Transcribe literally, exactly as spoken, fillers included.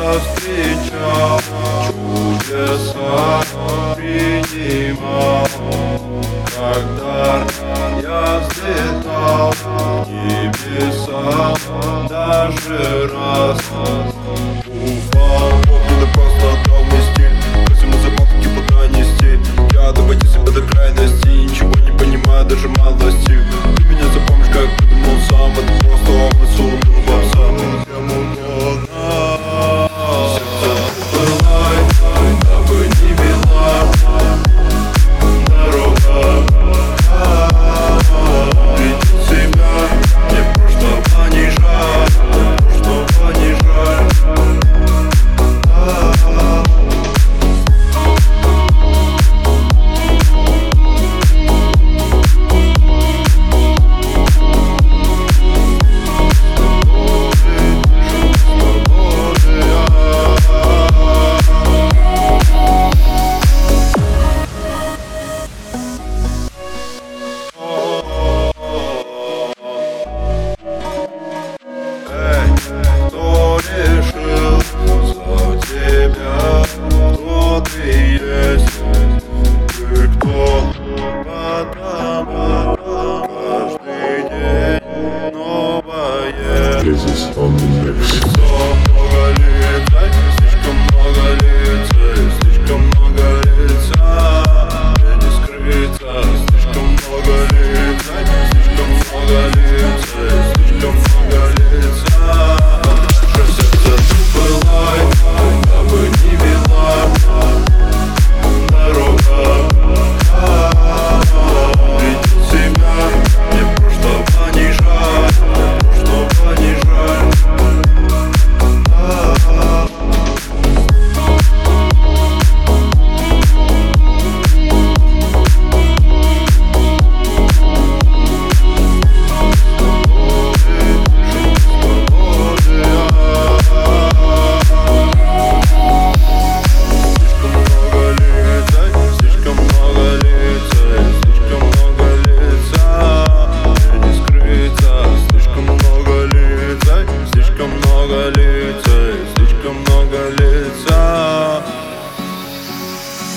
я встречал, чудеса принимал, когда я взлетал к небесам, даже раз упал. Бог, ну просто дал мне стиль, по всему забавки типа донести. Я доводил себя до крайности.